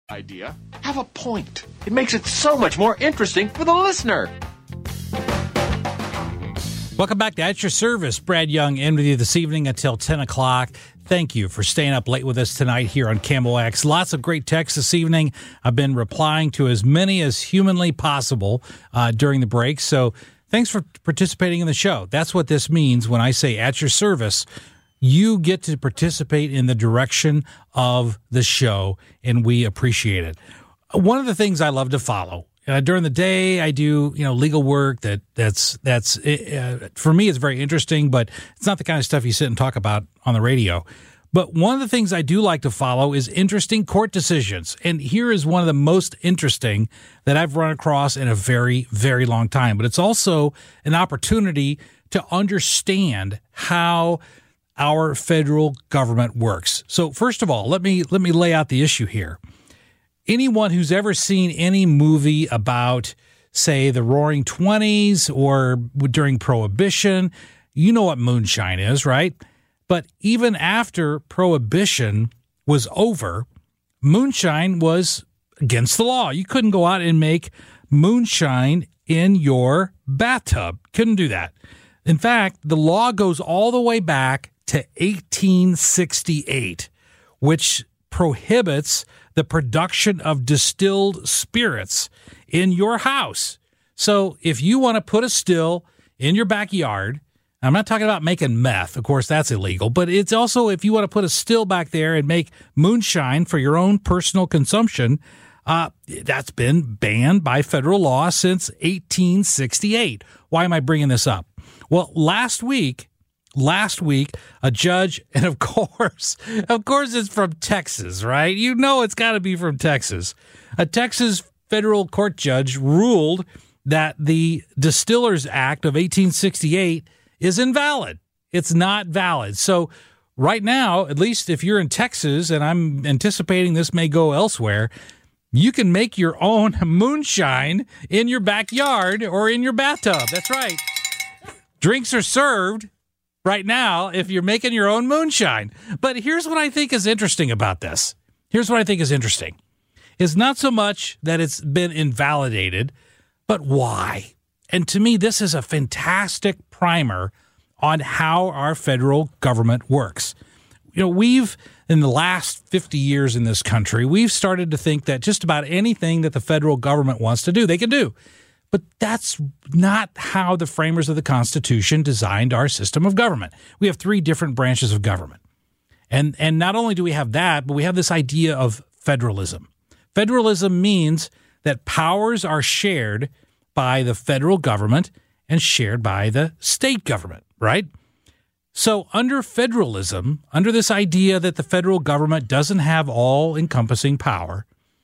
idea. Have a point. It makes it so much more interesting for the listener. Welcome back to At Your Service. Brad Young in with you this evening until 10 o'clock. Thank you for staying up late with us tonight here on KMOX. Lots of great texts this evening. I've been replying to as many as humanly possible during the break. So thanks for participating in the show. That's what this means when I say At Your Service. You get to participate in the direction of the show, and we appreciate it. One of the things I love to follow during the day, I do legal work that's for me it's very interesting, but it's not the kind of stuff you sit and talk about on the radio. But one of the things I do like to follow is interesting court decisions, and here is one of the most interesting that I've run across in a very, very long time. But it's also an opportunity to understand how our federal government works. So first of all, let me lay out the issue here. Anyone who's ever seen any movie about, say, the Roaring '20s or during Prohibition, you know what moonshine is, right? But even after Prohibition was over, moonshine was against the law. You couldn't go out and make moonshine in your bathtub. Couldn't do that. In fact, the law goes all the way back to 1868, which prohibits the production of distilled spirits in your house. So if you want to put a still in your backyard, I'm not talking about making meth. Of course, that's illegal. But it's also if you want to put a still back there and make moonshine for your own personal consumption, that's been banned by federal law since 1868. Why am I bringing this up? Well, last week, a judge, and of course it's from Texas, right? You know it's got to be from Texas. A Texas federal court judge ruled that the Distillers Act of 1868 is invalid. It's not valid. So right now, at least if you're in Texas, and I'm anticipating this may go elsewhere, you can make your own moonshine in your backyard or in your bathtub. That's right. Drinks are served right now if you're making your own moonshine. But here's what I think is interesting about this. It's not so much that it's been invalidated, but why? And to me, this is a fantastic primer on how our federal government works. We've, in the last 50 years in this country, we've started to think that just about anything that the federal government wants to do, they can do. But that's not how the framers of the Constitution designed our system of government. We have 3 different branches of government. And not only do we have that, but we have this idea of federalism. Federalism means that powers are shared by the federal government and shared by the state government, right? So under federalism, under this idea that the federal government doesn't have all-encompassing power,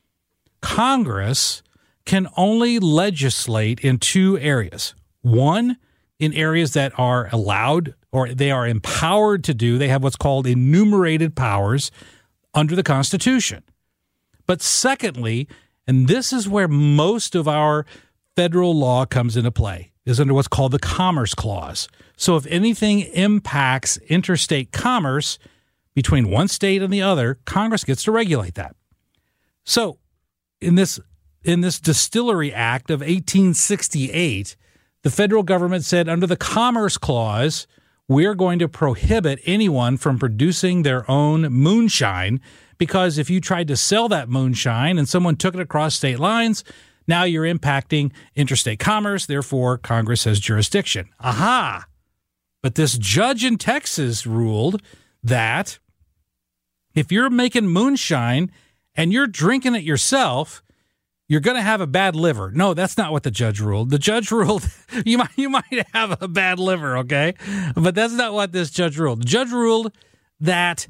Congress can only legislate in 2 areas. One, in areas that are allowed or they are empowered to do. They have what's called enumerated powers under the Constitution. But secondly, and this is where most of our federal law comes into play, is under what's called the Commerce Clause. So if anything impacts interstate commerce between one state and the other, Congress gets to regulate that. So in this Distillery Act of 1868, the federal government said under the Commerce Clause, we're going to prohibit anyone from producing their own moonshine because if you tried to sell that moonshine and someone took it across state lines, now you're impacting interstate commerce, therefore Congress has jurisdiction. Aha! But this judge in Texas ruled that if you're making moonshine and you're drinking it yourself, you're going to have a bad liver. No, that's not what the judge ruled. The judge ruled you might have a bad liver, okay? But that's not what this judge ruled. The judge ruled that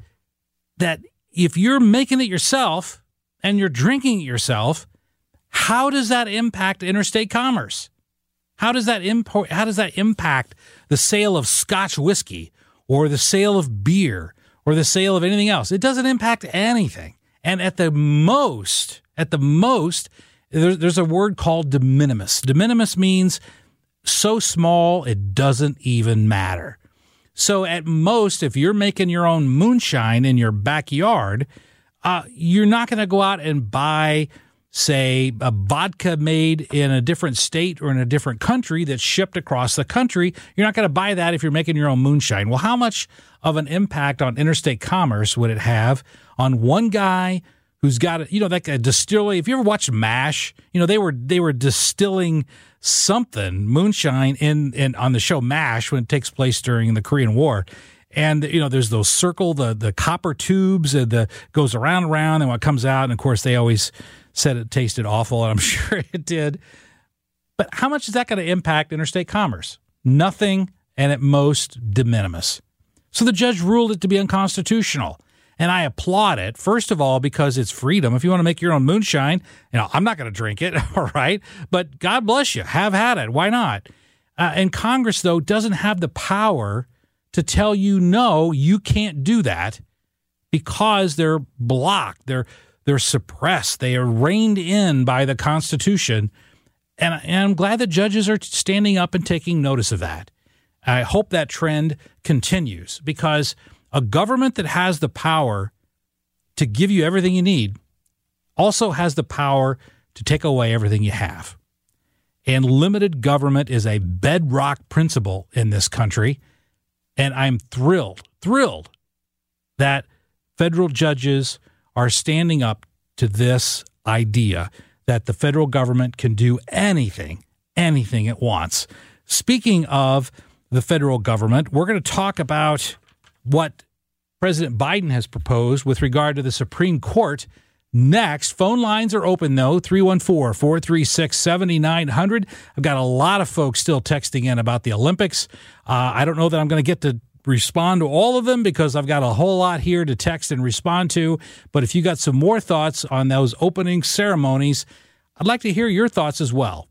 if you're making it yourself and you're drinking it yourself, how does that impact interstate commerce? How does that impact the sale of Scotch whiskey or the sale of beer or the sale of anything else? It doesn't impact anything. And at the most, there's a word called de minimis. De minimis means so small it doesn't even matter. So at most, if you're making your own moonshine in your backyard, You're not going to go out and buy, say, a vodka made in a different state or in a different country that's shipped across the country. You're not going to buy that if you're making your own moonshine. Well, how much of an impact on interstate commerce would it have on one guy who's got, like a distillery? If you ever watched MASH, they were distilling something, moonshine, in on the show MASH when it takes place during the Korean War. And, there's those the copper tubes and goes around and around, and what comes out. And of course, they always said it tasted awful, and I'm sure it did. But how much is that going to impact interstate commerce? Nothing, and at most de minimis. So the judge ruled it to be unconstitutional. And I applaud it, first of all, because it's freedom. If you want to make your own moonshine, I'm not going to drink it, all right? But God bless you. Have at it. Why not? And Congress, though, doesn't have the power to tell you, no, you can't do that, because they're blocked. They're suppressed. They are reined in by the Constitution. And I'm glad that judges are standing up and taking notice of that. I hope that trend continues, because a government that has the power to give you everything you need also has the power to take away everything you have. And limited government is a bedrock principle in this country. And I'm thrilled that federal judges are standing up to this idea that the federal government can do anything it wants. Speaking of the federal government, we're going to talk about what President Biden has proposed with regard to the Supreme Court next. Phone lines are open, though, 314-436-7900. I've got a lot of folks still texting in about the Olympics. I don't know that I'm going to get to respond to all of them, because I've got a whole lot here to text and respond to. But if you got some more thoughts on those opening ceremonies, I'd like to hear your thoughts as well.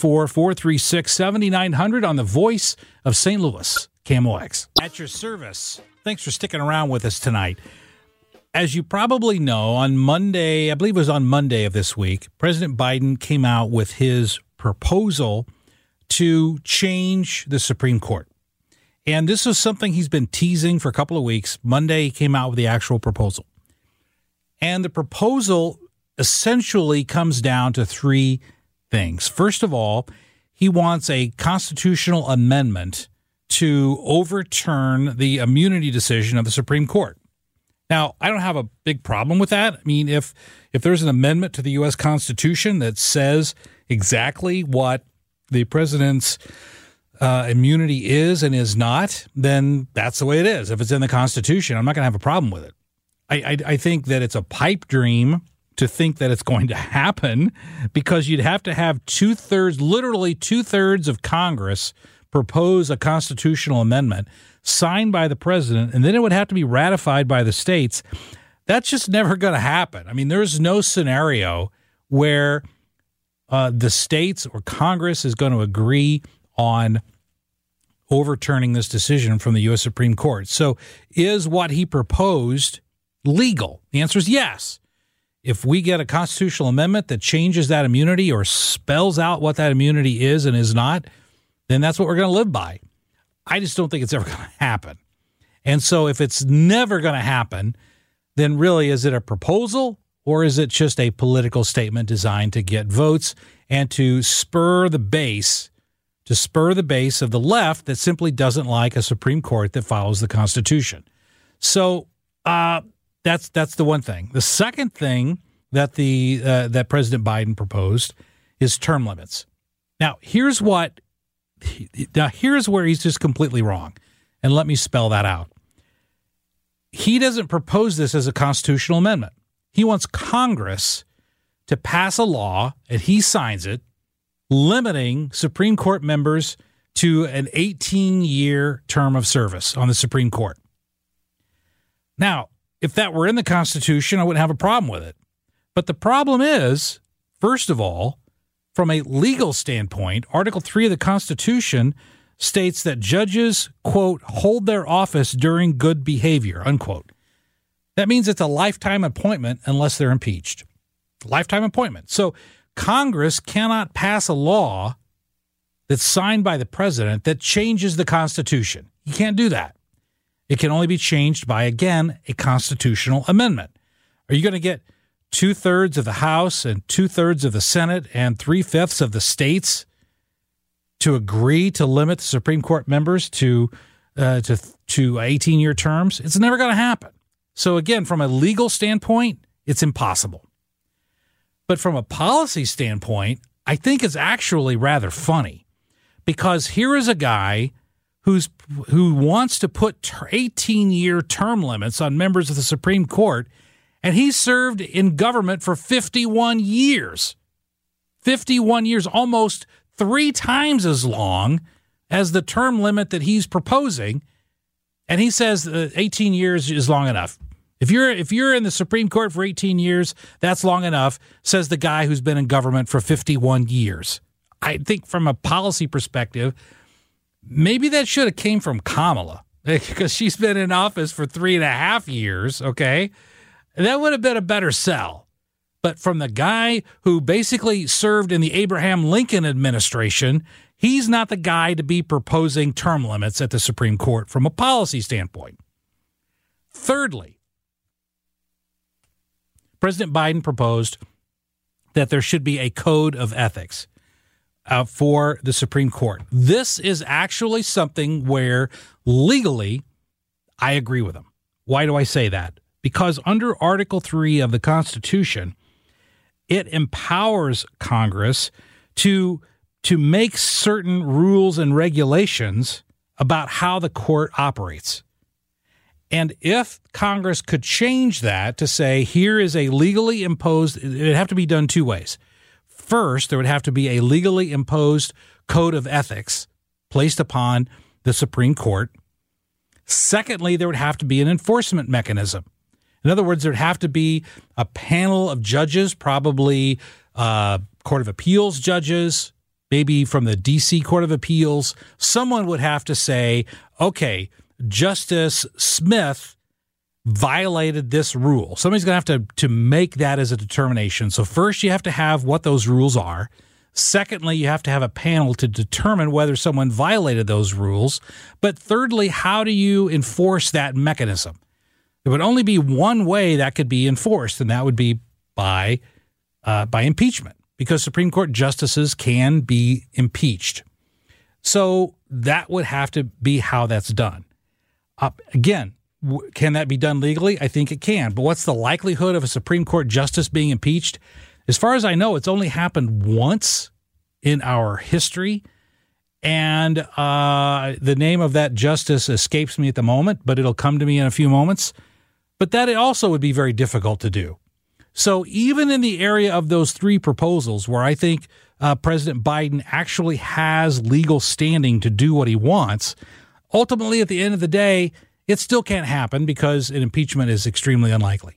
314-436-7900 on the Voice of St. Louis, KMOX. At your service. Thanks for sticking around with us tonight. As you probably know, on Monday, I believe it was on Monday of this week, President Biden came out with his proposal to change the Supreme Court. And this is something he's been teasing for a couple of weeks. Monday, he came out with the actual proposal. And the proposal essentially comes down to three things. First of all, he wants a constitutional amendment to overturn the immunity decision of the Supreme Court. Now, I don't have a big problem with that. I mean, if there's an amendment to the U.S. Constitution that says exactly what the president's immunity is and is not, then that's the way it is. If it's in the Constitution, I'm not going to have a problem with it. I think that it's a pipe dream to think that it's going to happen, because you'd have to have literally two-thirds of Congress propose a constitutional amendment signed by the president, and then it would have to be ratified by the states. That's just never going to happen. I mean, there's no scenario where the states or Congress is going to agree on overturning this decision from the U.S. Supreme Court. So is what he proposed legal? The answer is yes. If we get a constitutional amendment that changes that immunity or spells out what that immunity is and is not, then that's what we're going to live by. I just don't think it's ever going to happen. And so if it's never going to happen, then really, is it a proposal, or is it just a political statement designed to get votes and to spur the base of the left that simply doesn't like a Supreme Court that follows the Constitution? So that's the one thing. The second thing that that President Biden proposed is term limits. Now, here's where he's just completely wrong. And let me spell that out. He doesn't propose this as a constitutional amendment. He wants Congress to pass a law, and he signs it, limiting Supreme Court members to an 18-year term of service on the Supreme Court. Now, if that were in the Constitution, I wouldn't have a problem with it. But the problem is, first of all, from a legal standpoint, Article 3 of the Constitution states that judges, quote, hold their office during good behavior, unquote. That means it's a lifetime appointment unless they're impeached. Lifetime appointment. So Congress cannot pass a law that's signed by the president that changes the Constitution. You can't do that. It can only be changed by, again, a constitutional amendment. Are you going to get 2/3 of the House and 2/3 of the Senate and 3/5 of the states to agree to limit the Supreme Court members to 18-year terms? It's never going to happen. So again, from a legal standpoint, it's impossible. But from a policy standpoint, I think it's actually rather funny, because here is a guy who wants to put 18-year term limits on members of the Supreme Court, and he served in government for 51 years. 51 years, almost 3 times as long as the term limit that he's proposing, and he says 18 years is long enough. If you're in the Supreme Court for 18 years, that's long enough, says the guy who's been in government for 51 years. I think from a policy perspective, maybe that should have came from Kamala, because she's been in office for 3.5 years, okay? That would have been a better sell. But from the guy who basically served in the Abraham Lincoln administration, he's not the guy to be proposing term limits at the Supreme Court from a policy standpoint. Thirdly, President Biden proposed that there should be a code of ethics for the Supreme Court. This is actually something where legally I agree with him. Why do I say that? Because under Article 3 of the Constitution, it empowers Congress to make certain rules and regulations about how the court operates. And if Congress could change that to say, here is a legally imposed, it would have to be done 2 ways. First, there would have to be a legally imposed code of ethics placed upon the Supreme Court. Secondly, there would have to be an enforcement mechanism. In other words, there'd have to be a panel of judges, probably Court of Appeals judges, maybe from the D.C. Court of Appeals. Someone would have to say, okay, Justice Smith violated this rule. Somebody's going to have to make that as a determination. So first, you have to have what those rules are. Secondly, you have to have a panel to determine whether someone violated those rules. But thirdly, how do you enforce that mechanism? There would only be one way that could be enforced, and that would be by impeachment, because Supreme Court justices can be impeached. So that would have to be how that's done. Again, can that be done legally? I think it can. But what's the likelihood of a Supreme Court justice being impeached? As far as I know, it's only happened once in our history. And the name of that justice escapes me at the moment, but it'll come to me in a few moments. But that also would be very difficult to do. So even in the area of those 3 proposals where I think President Biden actually has legal standing to do what he wants, ultimately, at the end of the day, it still can't happen because an impeachment is extremely unlikely.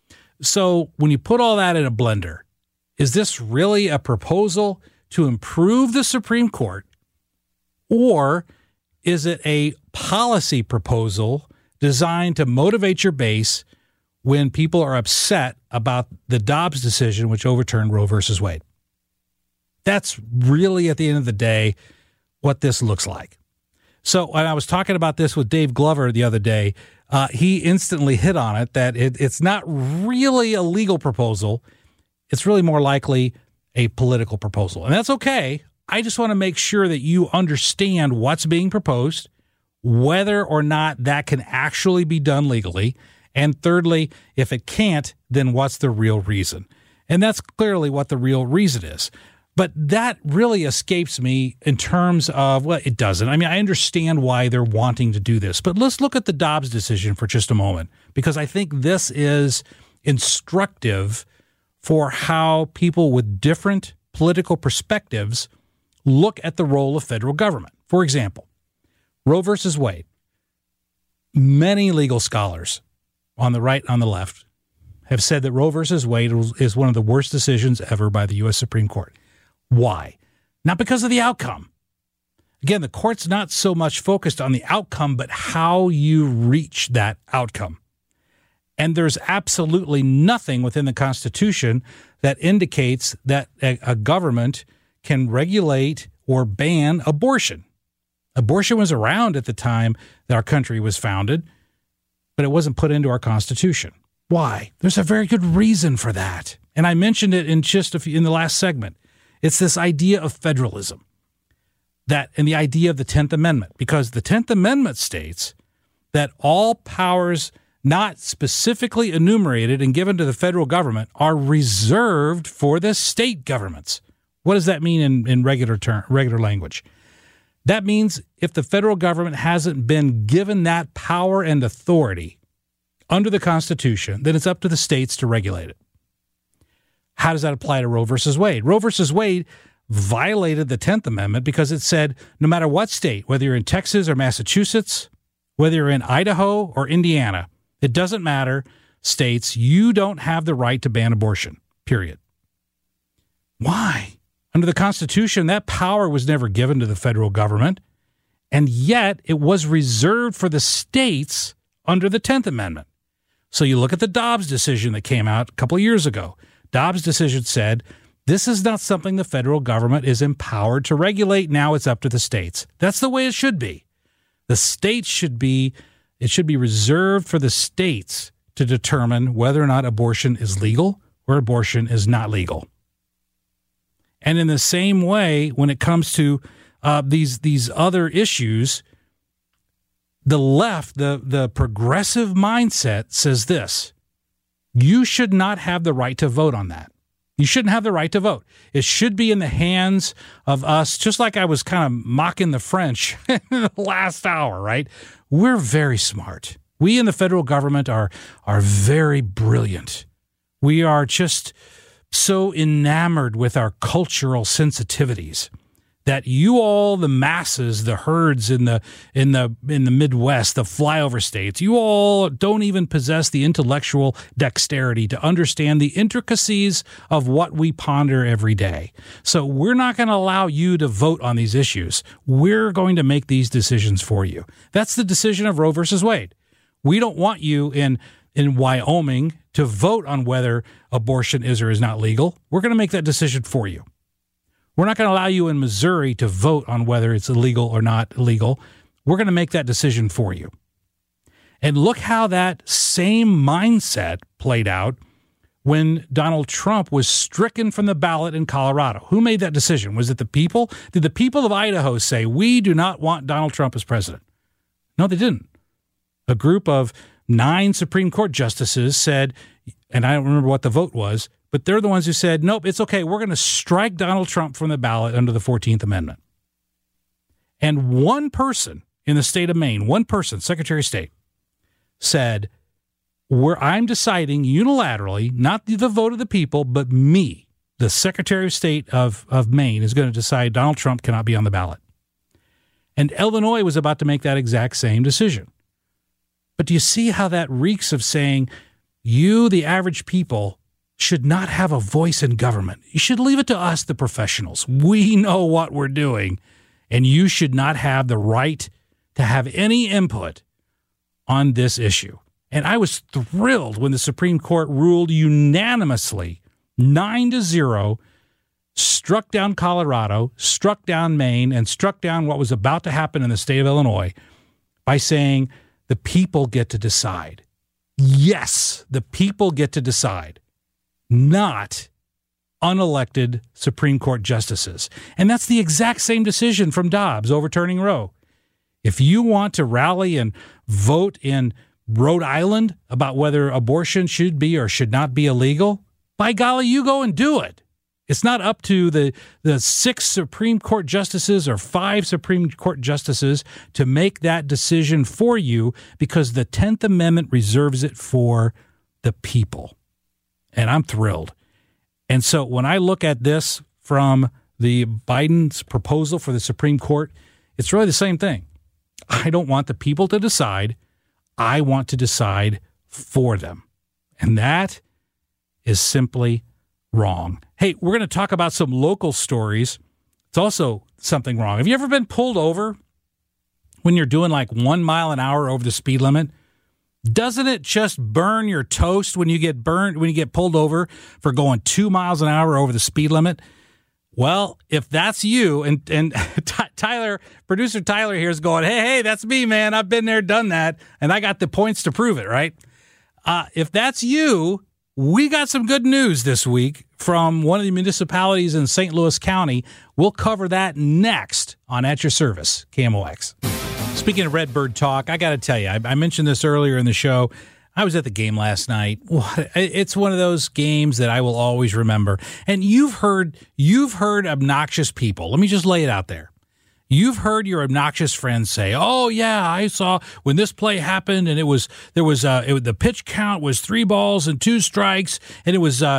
So when you put all that in a blender, is this really a proposal to improve the Supreme Court, or is it a policy proposal designed to motivate your base when people are upset about the Dobbs decision, which overturned Roe versus Wade? That's really, at the end of the day, what this looks like. So when I was talking about this with Dave Glover the other day, he instantly hit on it, that it's not really a legal proposal. It's really more likely a political proposal. And that's okay. I just want to make sure that you understand what's being proposed, whether or not that can actually be done legally. And thirdly, if it can't, then what's the real reason? And that's clearly what the real reason is. But that really escapes me in terms of, well, it doesn't. I mean, I understand why they're wanting to do this. But let's look at the Dobbs decision for just a moment, because I think this is instructive for how people with different political perspectives look at the role of federal government. For example, Roe versus Wade. Many legal scholars on the right and on the left have said that Roe versus Wade is one of the worst decisions ever by the U.S. Supreme Court. Why? Not because of the outcome. Again, the court's not so much focused on the outcome, but how you reach that outcome. And there's absolutely nothing within the Constitution that indicates that a government can regulate or ban abortion. Abortion was around at the time that our country was founded, but it wasn't put into our Constitution. Why? There's a very good reason for that. And I mentioned it in in the last segment. It's this idea of federalism and the idea of the 10th Amendment, because the 10th Amendment states that all powers not specifically enumerated and given to the federal government are reserved for the state governments. What does that mean in regular language? That means if the federal government hasn't been given that power and authority under the Constitution, then it's up to the states to regulate it. How does that apply to Roe versus Wade? Roe versus Wade violated the 10th Amendment because it said no matter what state, whether you're in Texas or Massachusetts, whether you're in Idaho or Indiana, it doesn't matter, states, you don't have the right to ban abortion, period. Why? Under the Constitution, that power was never given to the federal government, and yet it was reserved for the states under the 10th Amendment. So you look at the Dobbs decision that came out a couple of years ago. Dobbs' decision said, this is not something the federal government is empowered to regulate. Now it's up to the states. That's the way it should be. The states should be reserved for the states to determine whether or not abortion is legal or abortion is not legal. And in the same way, when it comes to these other issues, the left, the progressive mindset says this: you should not have the right to vote on that. You shouldn't have the right to vote. It should be in the hands of us, just like I was kind of mocking the French in the last hour, right? We're very smart. We in the federal government are very brilliant. We are just so enamored with our cultural sensitivities that you all, the masses, the herds in the Midwest, the flyover states, you all don't even possess the intellectual dexterity to understand the intricacies of what we ponder every day. So we're not going to allow you to vote on these issues. We're going to make these decisions for you. That's the decision of Roe versus Wade. We don't want you in Wyoming to vote on whether abortion is or is not legal. We're going to make that decision for you. We're not going to allow you in Missouri to vote on whether it's illegal or not illegal. We're going to make that decision for you. And look how that same mindset played out when Donald Trump was stricken from the ballot in Colorado. Who made that decision? Was it the people? Did the people of Idaho say, we do not want Donald Trump as president? No, they didn't. A group of 9 Supreme Court justices said, and I don't remember what the vote was, but they're the ones who said, nope, it's okay. We're going to strike Donald Trump from the ballot under the 14th Amendment. And one person in the state of Maine, one person, Secretary of State, said, I'm deciding unilaterally, not the vote of the people, but me, the Secretary of State of Maine, is going to decide Donald Trump cannot be on the ballot. And Illinois was about to make that exact same decision. But do you see how that reeks of saying, you, the average people, should not have a voice in government. You should leave it to us, the professionals. We know what we're doing, and you should not have the right to have any input on this issue. And I was thrilled when the Supreme Court ruled unanimously, 9-0, struck down Colorado, struck down Maine, and struck down what was about to happen in the state of Illinois by saying the people get to decide. Yes, the people get to decide. Not unelected Supreme Court justices. And that's the exact same decision from Dobbs overturning Roe. If you want to rally and vote in Rhode Island about whether abortion should be or should not be illegal, by golly, you go and do it. It's not up to the 6 Supreme Court justices or 5 Supreme Court justices to make that decision for you, because the 10th Amendment reserves it for the people. And I'm thrilled. And so when I look at this from the Biden's proposal for the Supreme Court, it's really the same thing. I don't want the people to decide. I want to decide for them. And that is simply wrong. Hey, we're going to talk about some local stories. It's also something wrong. Have you ever been pulled over when you're doing like 1 mile an hour over the speed limit? Doesn't it just burn your toast when you get pulled over for going 2 miles an hour over the speed limit? Well, if that's you, and Tyler, producer Tyler here is going, hey, that's me, man. I've been there, done that, and I got the points to prove it, right? If that's you, we got some good news this week from one of the municipalities in St. Louis County. We'll cover that next on At Your Service, KMOX. Speaking of Redbird talk, I got to tell you, I mentioned this earlier in the show. I was at the game last night. It's one of those games that I will always remember. And you've heard obnoxious people. Let me just lay it out there. You've heard your obnoxious friends say, "Oh yeah, I saw when this play happened, and the pitch count was 3 balls and 2 strikes, and it was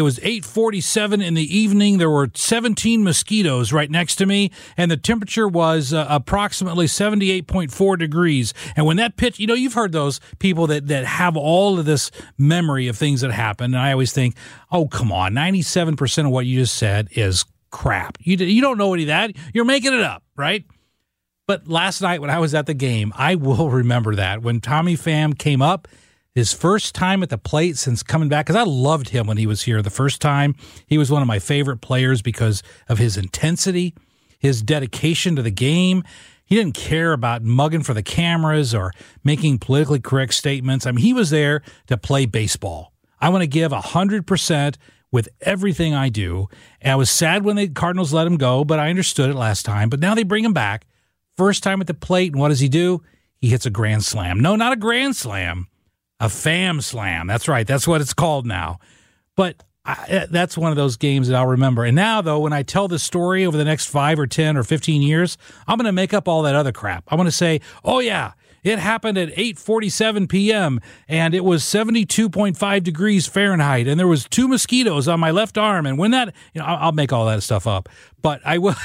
8:47 in the evening. There were 17 mosquitoes right next to me, and the temperature was approximately 78.4 degrees. And when that pitch, you've heard those people that have all of this memory of things that happened. And I always think, oh come on, 97% of what you just said is crap. You don't know any of that. You're making it up, right? But last night when I was at the game, I will remember that when Tommy Pham came up, his first time at the plate since coming back, because I loved him when he was here the first time. He was one of my favorite players because of his intensity, his dedication to the game. He didn't care about mugging for the cameras or making politically correct statements. I mean, he was there to play baseball. I want to give 100% with everything I do. And I was sad when the Cardinals let him go, but I understood it last time. But now they bring him back. First time at the plate, and what does he do? He hits a grand slam. No, not a grand slam, a Pham slam. That's right. That's what it's called now. But that's one of those games that I'll remember. And now, though, when I tell the story over the next 5 or 10 or 15 years, I'm going to make up all that other crap. I'm going to say, oh, yeah, it happened at 8:47 p.m., and it was 72.5 degrees Fahrenheit, and there was 2 mosquitoes on my left arm. And when that, I'll make all that stuff up. But I will,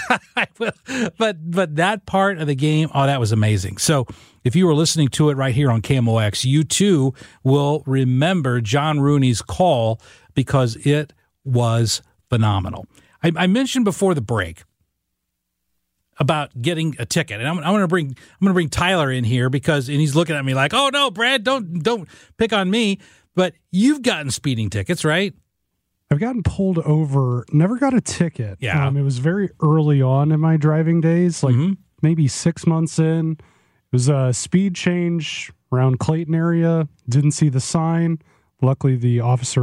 But that part of the game, oh, that was amazing. So if you were listening to it right here on KMOX, you too will remember John Rooney's call because it was phenomenal. I mentioned before the break about getting a ticket, and I'm going to bring Tyler in here and he's looking at me like, "Oh no, Brad, don't pick on me." But you've gotten speeding tickets, right? I've gotten pulled over, never got a ticket. Yeah, it was very early on in my driving days, like maybe 6 months in. It was a speed change around Clayton area. Didn't see the sign. Luckily, the officer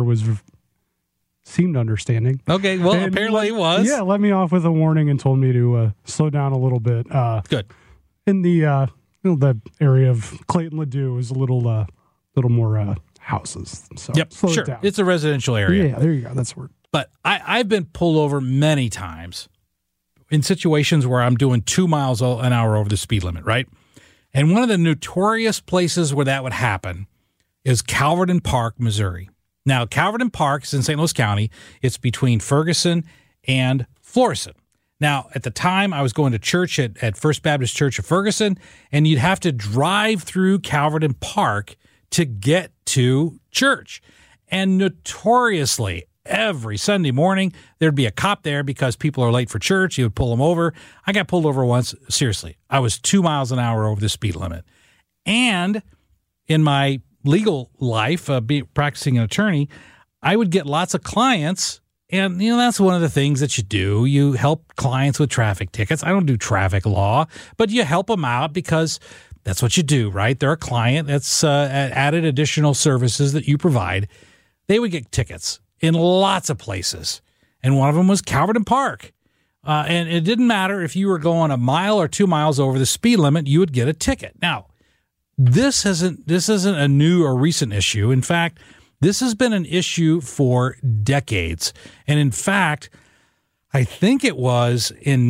seemed understanding. Okay, well, and apparently he was. Yeah, let me off with a warning and told me to slow down a little bit. Good. In the the area of Clayton Ladue is a little more houses. So yep, sure. It's a residential area. Yeah, there you go. That's the word. But I've been pulled over many times in situations where I'm doing 2 miles an hour over the speed limit, right? And one of the notorious places where that would happen is Calverton Park, Missouri. Now, Calverton Park is in St. Louis County. It's between Ferguson and Florissant. Now, at the time, I was going to church at First Baptist Church of Ferguson, and you'd have to drive through Calverton Park to get to church. And notoriously, every Sunday morning, there'd be a cop there because people are late for church. He would pull them over. I got pulled over once. Seriously, I was 2 miles an hour over the speed limit. And in my legal life, practicing an attorney, I would get lots of clients, and that's one of the things that you do. You help clients with traffic tickets. I don't do traffic law, but you help them out because that's what you do, right? They're a client. That's added additional services that you provide. They would get tickets in lots of places, and one of them was Calverton Park. And it didn't matter if you were going a mile or 2 miles over the speed limit, you would get a ticket. Now, this isn't a new or recent issue. In fact, this has been an issue for decades. And in fact, I think it was in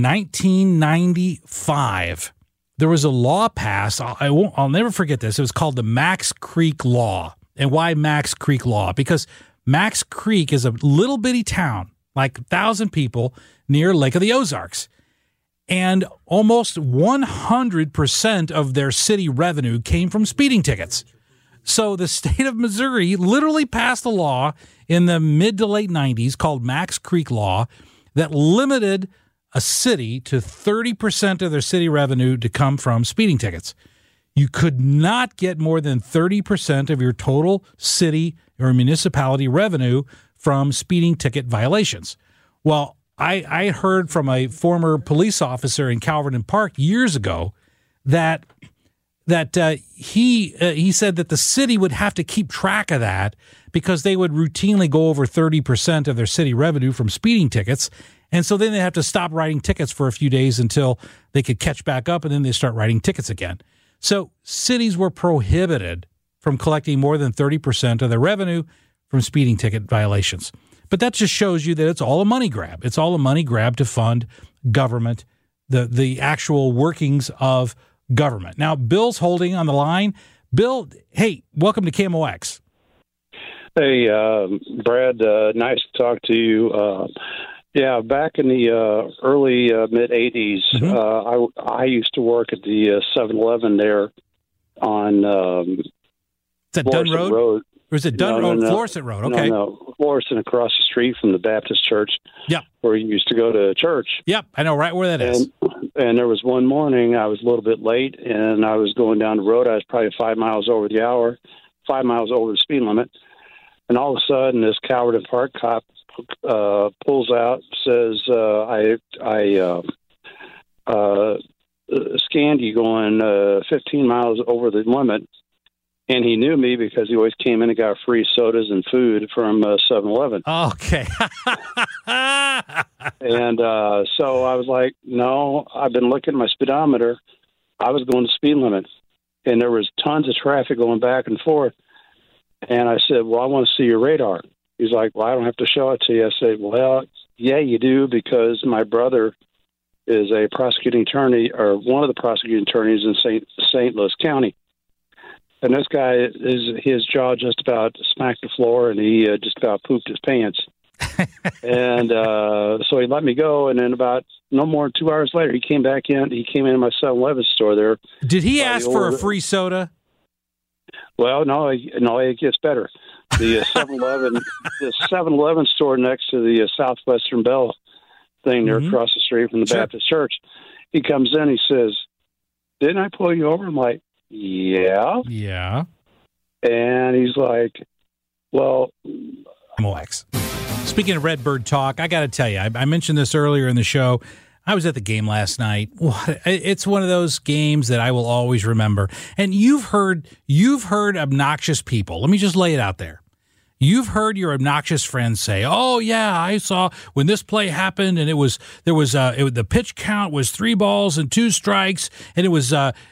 1995, there was a law passed. I'll never forget this. It was called the Max Creek Law. And why Max Creek Law? Because Max Creek is a little bitty town, like 1,000 people near Lake of the Ozarks. And almost 100% of their city revenue came from speeding tickets. So the state of Missouri literally passed a law in the mid to late 90s called Max Creek Law that limited a city to 30% of their city revenue to come from speeding tickets. You could not get more than 30% of your total city or municipality revenue from speeding ticket violations. Well, I heard from a former police officer in Calverton Park years ago that he said that the city would have to keep track of that because they would routinely go over 30% of their city revenue from speeding tickets. And so then they have to stop writing tickets for a few days until they could catch back up, and then they start writing tickets again. So cities were prohibited from collecting more than 30% of their revenue from speeding ticket violations. But that just shows you that it's all a money grab. It's all a money grab to fund government, the actual workings of government. Now, Bill's holding on the line. Bill, hey, welcome to KMOX. Hey, Brad, nice to talk to you. Yeah, back in the early mid-'80s, I used to work at the 7-Eleven there on Is that Dunn Road? Or is it Dunn Road, Florissant Road? Okay. No, Florissant, across the street from the Baptist church. Yeah. Where you used to go to church. Yep, I know right where that is. And there was one morning I was a little bit late, and I was going down the road. I was probably 5 miles over the hour, 5 miles over the speed limit. And all of a sudden, this Calverton Park cop pulls out, says, I scanned you going 15 miles over the limit. And he knew me because he always came in and got free sodas and food from 7-Eleven. Okay. And so I was like, no, I've been looking at my speedometer. I was going the speed limit. And there was tons of traffic going back and forth. And I said, well, I want to see your radar. He's like, well, I don't have to show it to you. I said, well, yeah, you do, because my brother is a prosecuting attorney, or one of the prosecuting attorneys in St. Louis County. And this guy, his jaw just about smacked the floor, and he just about pooped his pants. And so he let me go, and then about no more than 2 hours later, he came back in. He came into my 7-Eleven store there. Did he ask for a free soda? Well, no, it gets better. The 7-Eleven, the 7-Eleven store next to the Southwestern Bell thing there across the street from the Baptist church. He comes in, he says, didn't I pull you over? I'm like, yeah. Yeah. And he's like, well. KMOX. Speaking of Redbird talk, I got to tell you, I mentioned this earlier in the show. I was at the game last night. It's one of those games that I will always remember. And you've heard obnoxious people. Let me just lay it out there. You've heard your obnoxious friends say, "Oh yeah, I saw when this play happened, and the pitch count was 3 balls and 2 strikes, and it was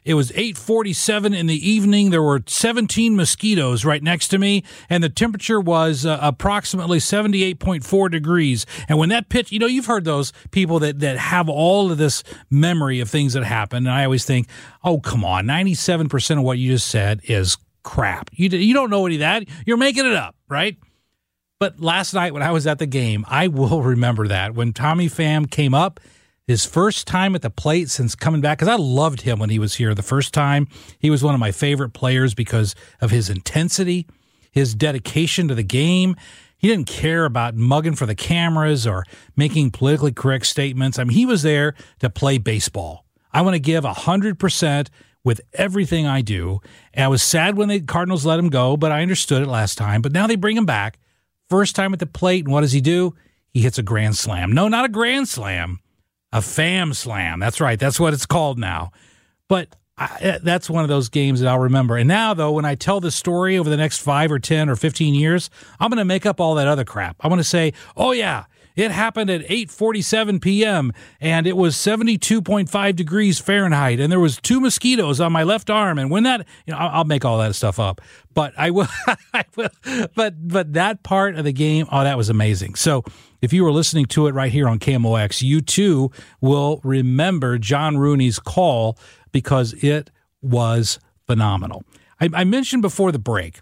8:47 in the evening. There were 17 mosquitoes right next to me, and the temperature was approximately 78.4 degrees. And when that pitch, you've heard those people that have all of this memory of things that happened. And I always think, oh come on, 97% of what you just said is crap. You don't know any of that. You're making it up, right? But last night when I was at the game, I will remember that when Tommy Pham came up, his first time at the plate since coming back, because I loved him when he was here the first time. He was one of my favorite players because of his intensity, his dedication to the game. He didn't care about mugging for the cameras or making politically correct statements. I mean, he was there to play baseball. I want to give 100% with everything I do. And I was sad when the Cardinals let him go, but I understood it last time. But now they bring him back. First time at the plate, and what does he do? He hits a grand slam. No, not a grand slam. A Pham slam. That's right. That's what it's called now. But that's one of those games that I'll remember. And now, though, when I tell this story over the next 5 or 10 or 15 years, I'm going to make up all that other crap. I'm going to say, oh, yeah, it happened at 8:47 p.m., and it was 72.5 degrees Fahrenheit, and there was 2 mosquitoes on my left arm. And when that, I'll make all that stuff up. But I will, but that part of the game, oh, that was amazing. So if you were listening to it right here on KMOX, you too will remember John Rooney's call because it was phenomenal. I mentioned before the break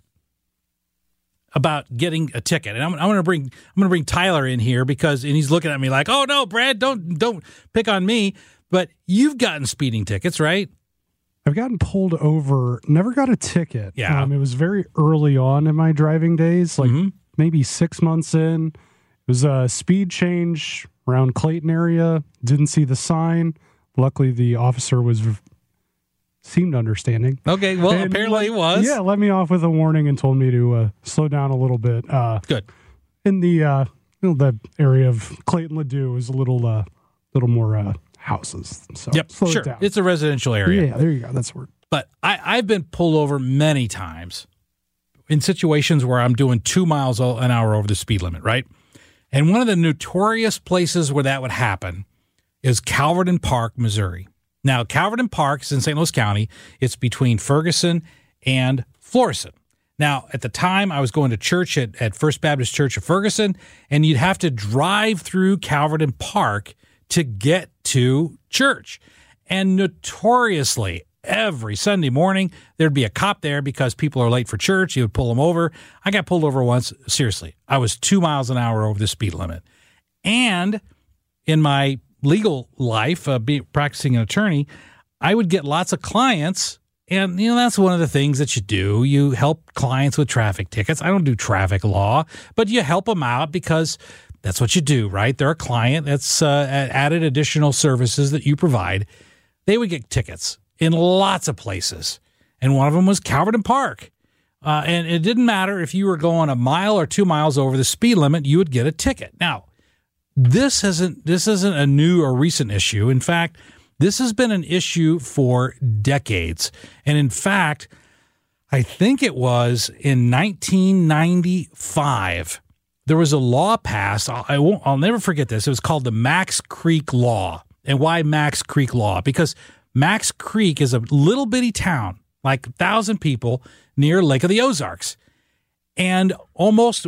about getting a ticket, and I'm going to bring Tyler in here and he's looking at me like, "Oh no, Brad, don't pick on me." But you've gotten speeding tickets, right? I've gotten pulled over, never got a ticket. Yeah. It was very early on in my driving days, like maybe 6 months in. It was a speed change around Clayton area. Didn't see the sign. Luckily, the officer seemed understanding. Okay, well, and apparently he was. Yeah, let me off with a warning and told me to slow down a little bit. Good. In the the area of Clayton Ladue is a little more houses. So yep, sure. It down. It's a residential area. Yeah, there you go. That's the word. But I've been pulled over many times in situations where I'm doing 2 miles an hour over the speed limit, right? And one of the notorious places where that would happen is Calverton Park, Missouri. Now, Calverton Park is in St. Louis County. It's between Ferguson and Florissant. Now, at the time, I was going to church at First Baptist Church of Ferguson, and you'd have to drive through Calverton Park to get to church. And notoriously, every Sunday morning, there'd be a cop there because people are late for church. He would pull them over. I got pulled over once. Seriously, I was 2 miles an hour over the speed limit. And in my legal life, practicing an attorney, I would get lots of clients. And, that's one of the things that you do. You help clients with traffic tickets. I don't do traffic law, but you help them out because that's what you do, right? They're a client. That's added additional services that you provide. They would get tickets in lots of places. And one of them was Calverton Park. And it didn't matter if you were going a mile or 2 miles over the speed limit, you would get a ticket. Now, this isn't a new or recent issue. In fact, this has been an issue for decades. And in fact, I think it was in 1995, there was a law passed. I'll never forget this. It was called the Max Creek Law. And why Max Creek Law? Because Max Creek is a little bitty town, like 1,000 people near Lake of the Ozarks. And almost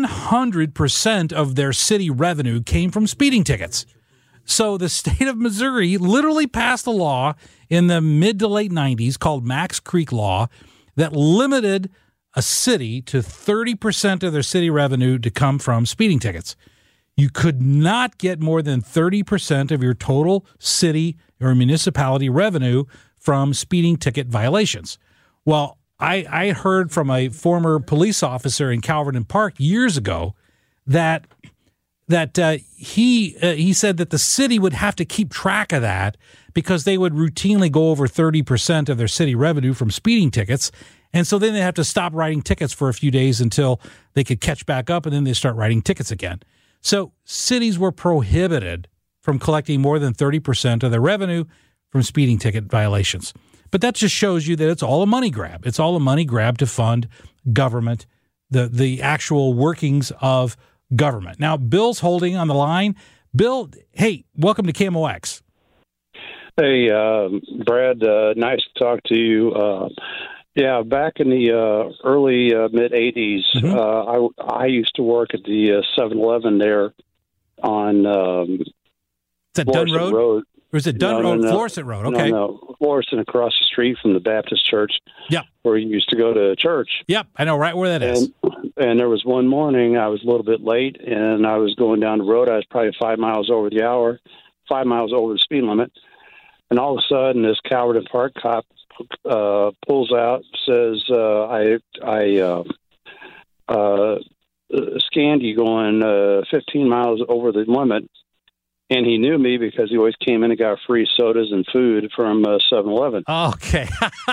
100% of their city revenue came from speeding tickets. So the state of Missouri literally passed a law in the mid to late 90s called Max Creek Law that limited a city to 30% of their city revenue to come from speeding tickets. You could not get more than 30% of your total city or municipality revenue from speeding ticket violations. Well, I heard from a former police officer in Calverton Park years ago that he said that the city would have to keep track of that because they would routinely go over 30% of their city revenue from speeding tickets. And so then they have to stop writing tickets for a few days until they could catch back up, and then they start writing tickets again. So cities were prohibited from collecting more than 30% of their revenue from speeding ticket violations. But that just shows you that it's all a money grab. It's all a money grab to fund government, the actual workings of government. Now, Bill's holding on the line. Bill, hey, welcome to KMOX. Hey, Brad, nice to talk to you. Yeah, back in the early mid-'80s, I used to work at the 7-Eleven there on is that Dunn Road? Or is it Dunn Road, Florissant Road? Okay. No, Florissant, across the street from the Baptist church. Yep. Where you used to go to church. Yep, I know right where that is. And there was one morning I was a little bit late, and I was going down the road. I was probably 5 miles over the hour, 5 miles over the speed limit. And all of a sudden, this Calverton Park cop pulls out, says, I scanned you going 15 miles over the limit. And he knew me because he always came in and got free sodas and food from 7-Eleven. Okay.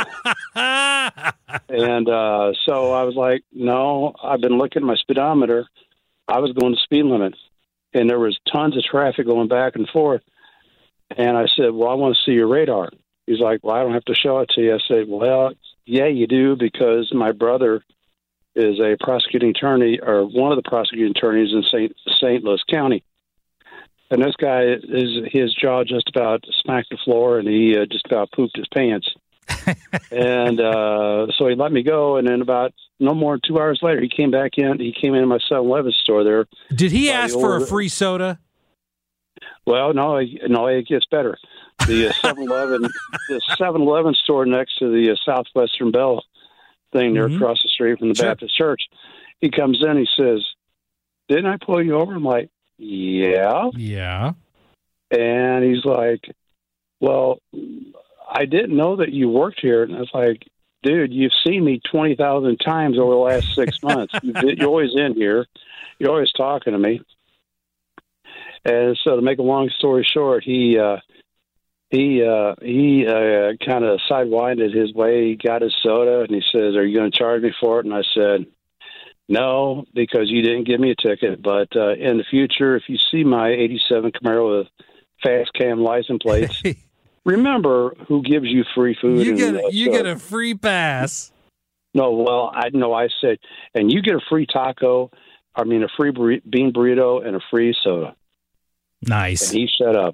And so I was like, no, I've been looking at my speedometer. I was going to speed limit. And there was tons of traffic going back and forth. And I said, well, I want to see your radar. He's like, well, I don't have to show it to you. I said, well, yeah, you do, because my brother is a prosecuting attorney, or one of the prosecuting attorneys in St. Louis County. And this guy, his jaw just about smacked the floor, and he just about pooped his pants. And so he let me go, and then about no more than 2 hours later, he came back in. He came into my 7-Eleven store there. Did he ask for a free soda? Well, no, it gets better. The 7-Eleven store next to the Southwestern Bell thing there across the street from the Baptist church. He comes in, he says, didn't I pull you over? I'm like, yeah. Yeah. And he's like, well, I didn't know that you worked here. And I was like, dude, you've seen me 20,000 times over the last 6 months. You're always in here. You're always talking to me. And so to make a long story short, he kind of sidewinded his way. He got his soda, and he says, are you going to charge me for it? And I said, no, because you didn't give me a ticket. But in the future, if you see my 87 Camaro with fast cam license plates, Remember who gives you free food. You get a free pass. No, well, I said, and you get a free taco, a free bean burrito and a free soda. Nice. And he shut up.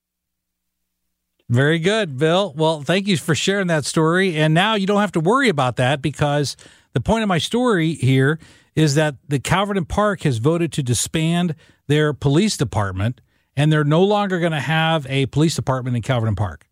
Very good, Bill. Well, thank you for sharing that story. And now you don't have to worry about that, because the point of my story here is that the Calverton Park has voted to disband their police department, and they're no longer going to have a police department in Calverton Park.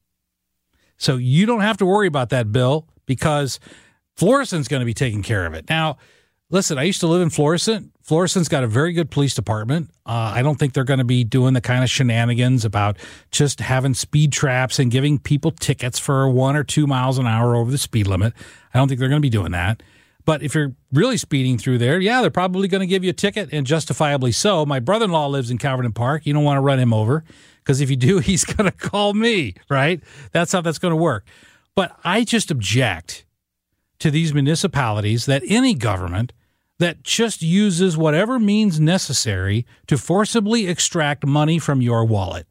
So you don't have to worry about that, Bill, because Florison's going to be taking care of it. Now, listen, I used to live in Florissant. Florison's got a very good police department. I don't think they're going to be doing the kind of shenanigans about just having speed traps and giving people tickets for 1 or 2 miles an hour over the speed limit. I don't think they're going to be doing that. But if you're really speeding through there, yeah, they're probably going to give you a ticket, and justifiably so. My brother-in-law lives in Calverton Park. You don't want to run him over, because if you do, he's going to call me, right? That's how that's going to work. But I just object to these municipalities, that any government that just uses whatever means necessary to forcibly extract money from your wallet.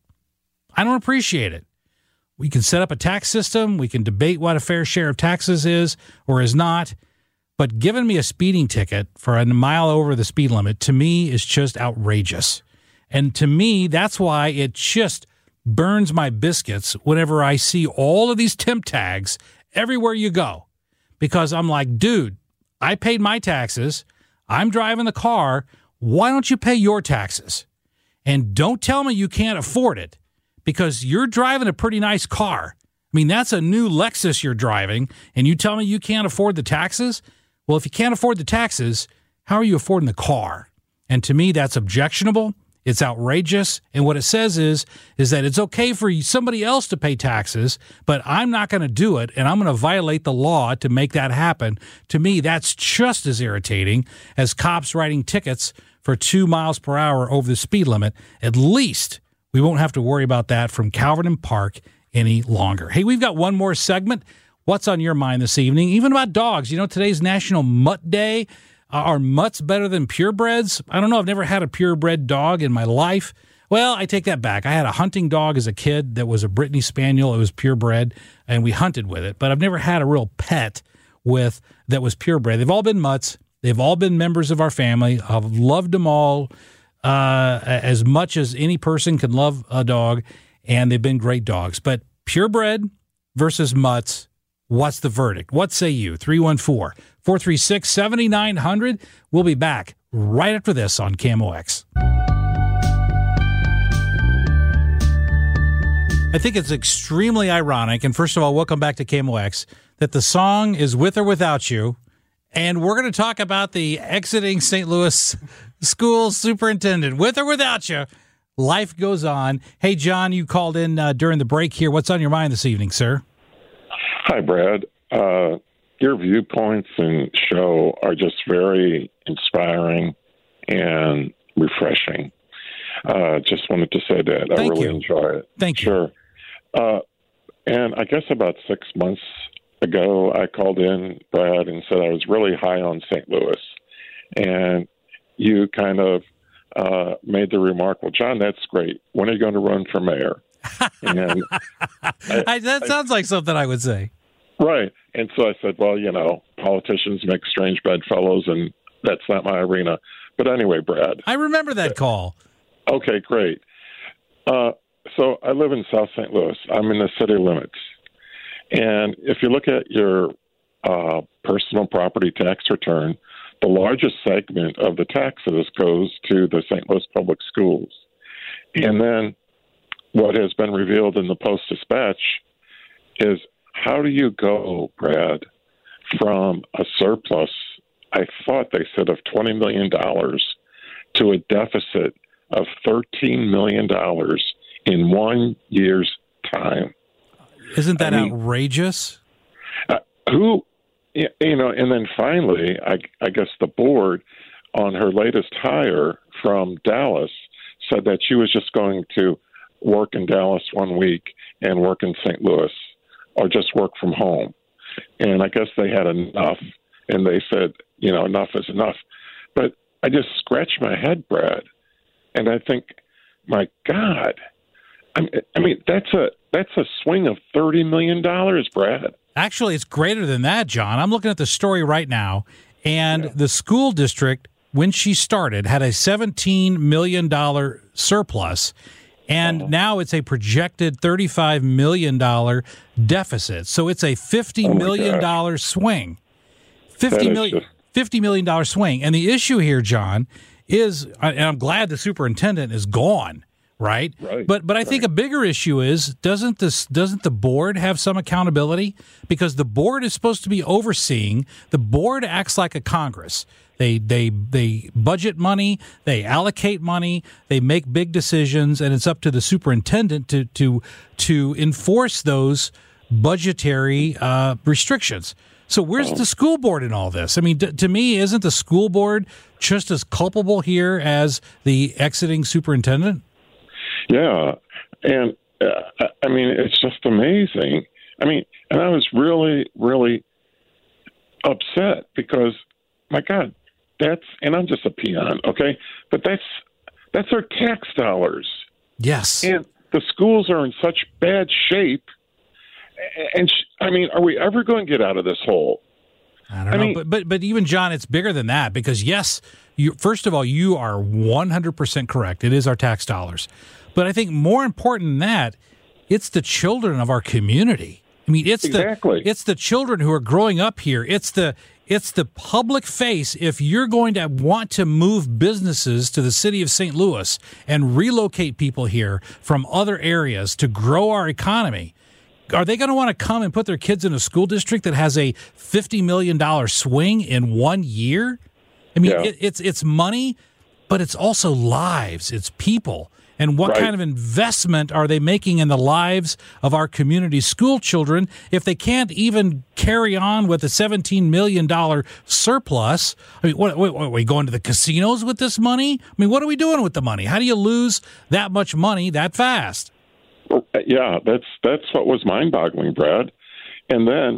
I don't appreciate it. We can set up a tax system. We can debate what a fair share of taxes is or is not. But giving me a speeding ticket for a mile over the speed limit, to me, is just outrageous. And to me, that's why it just burns my biscuits whenever I see all of these temp tags everywhere you go. Because I'm like, dude, I paid my taxes. I'm driving the car. Why don't you pay your taxes? And don't tell me you can't afford it, because you're driving a pretty nice car. I mean, that's a new Lexus you're driving, and you tell me you can't afford the taxes? Well, if you can't afford the taxes, how are you affording the car? And to me, that's objectionable. It's outrageous. And what it says is that it's okay for somebody else to pay taxes, but I'm not going to do it, and I'm going to violate the law to make that happen. To me, that's just as irritating as cops writing tickets for 2 miles per hour over the speed limit. At least we won't have to worry about that from Calverton Park any longer. Hey, we've got one more segment. What's on your mind this evening? Even about dogs. You know, today's National Mutt Day. Are mutts better than purebreds? I don't know. I've never had a purebred dog in my life. Well, I take that back. I had a hunting dog as a kid that was a Brittany Spaniel. It was purebred, and we hunted with it. But I've never had a real pet that was purebred. They've all been mutts. They've all been members of our family. I've loved them all as much as any person can love a dog, and they've been great dogs. But purebred versus mutts, what's the verdict? What say you? 314-436-7900. We'll be back right after this on KMOX. I think it's extremely ironic, and first of all, welcome back to KMOX, that the song is With or Without You, and we're going to talk about the exiting St. Louis school superintendent. With or without you, life goes on. Hey, John, you called in during the break here. What's on your mind this evening, sir? Hi, Brad. Your viewpoints and show are just very inspiring and refreshing. Just wanted to say that. I really enjoy it. Thank you. Sure. And I guess about 6 months ago, I called in, Brad, and said I was really high on St. Louis. And you kind of made the remark, well, John, that's great. When are you going to run for mayor? And that sounds like something I would say. Right. And so I said, well, you know, politicians make strange bedfellows, and that's not my arena. But anyway, Brad. I remember that call. Okay, great. So I live in South St. Louis. I'm in the city limits. And if you look at your personal property tax return, the largest segment of the taxes goes to the St. Louis Public Schools. And then what has been revealed in the Post-Dispatch is, how do you go, Brad, from a surplus, I thought they said, of $20 million to a deficit of $13 million in 1 year's time? Isn't that outrageous? And then finally, I guess the board on her latest hire from Dallas said that she was just going to work in Dallas 1 week and work in St. Louis, or just work from home. And I guess they had enough, and they said, enough is enough. But I just scratch my head, Brad, and I think, my God, I mean, that's a swing of $30 million, Brad. Actually, it's greater than that, John. I'm looking at the story right now, and the school district, when she started, had a $17 million surplus, and now it's a projected $35 million deficit. So it's a $50 million swing. $50 million swing. And the issue here, John, is, and I'm glad the superintendent is gone, right? But I think a bigger issue is, doesn't the board have some accountability? Because the board is supposed to be overseeing. The board acts like a Congress. They budget money, they allocate money, they make big decisions, and it's up to the superintendent to enforce those budgetary restrictions. So where's the school board in all this? I mean, to me, isn't the school board just as culpable here as the exiting superintendent? Yeah, and I mean, it's just amazing. I mean, and I was really, really upset because, my God, and I'm just a peon, okay? But that's our tax dollars. Yes. And the schools are in such bad shape. And I mean, are we ever going to get out of this hole? I don't know, but even, John, it's bigger than that because, yes, first of all, you are 100% correct. It is our tax dollars. But I think more important than that, it's the children of our community. I mean, it's the children who are growing up here. It's the public face. If you're going to want to move businesses to the city of St. Louis and relocate people here from other areas to grow our economy, are they going to want to come and put their kids in a school district that has a $50 million swing in 1 year? I mean, it's money, but it's also lives. It's people. And what kind of investment are they making in the lives of our community school children if they can't even carry on with a $17 million surplus? I mean, what are we going to the casinos with this money? I mean, what are we doing with the money? How do you lose that much money that fast? Yeah, that's what was mind-boggling, Brad. And then,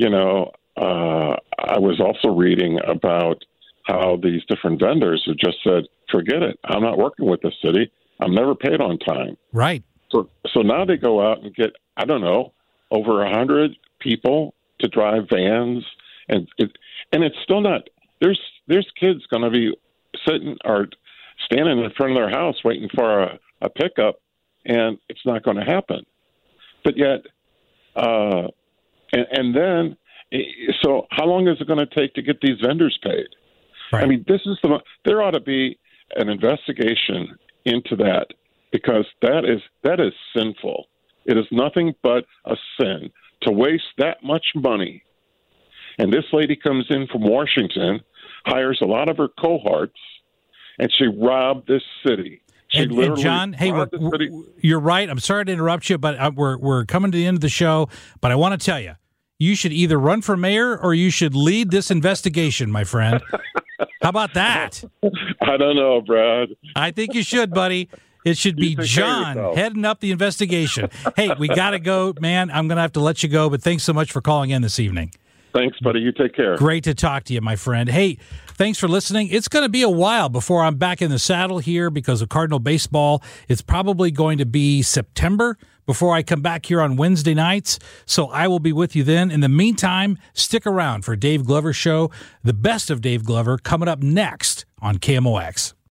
I was also reading about how these different vendors have just said, forget it. I'm not working with the city. I'm never paid on time. Right. So now they go out and get, I don't know, over 100 people to drive vans, and it's still not. There's kids going to be sitting or standing in front of their house waiting for a pickup, and it's not going to happen. But yet, and then, so how long is it going to take to get these vendors paid? Right. I mean, there ought to be an investigation into that, because that is sinful. It is nothing but a sin to waste that much money. And this lady comes in from Washington, hires a lot of her cohorts, and she robbed this city. And John, hey, you're right. I'm sorry to interrupt you, but we're coming to the end of the show. But I want to tell you, you should either run for mayor or you should lead this investigation, my friend. How about that? I don't know, Brad. I think you should, buddy. It should be John heading up the investigation. Hey, we got to go, man. I'm going to have to let you go, but thanks so much for calling in this evening. Thanks, buddy. You take care. Great to talk to you, my friend. Hey, thanks for listening. It's going to be a while before I'm back in the saddle here because of Cardinal baseball. It's probably going to be September before I come back here on Wednesday nights. So I will be with you then. In the meantime, stick around for Dave Glover Show. The best of Dave Glover coming up next on KMOX.